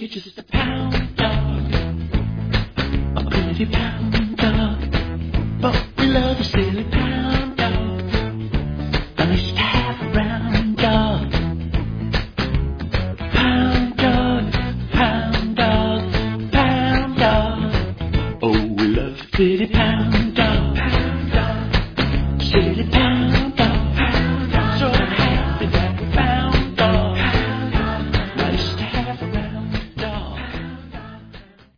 just a pound dog, a pretty pound dog. But we love you, silly pound dog. Unleash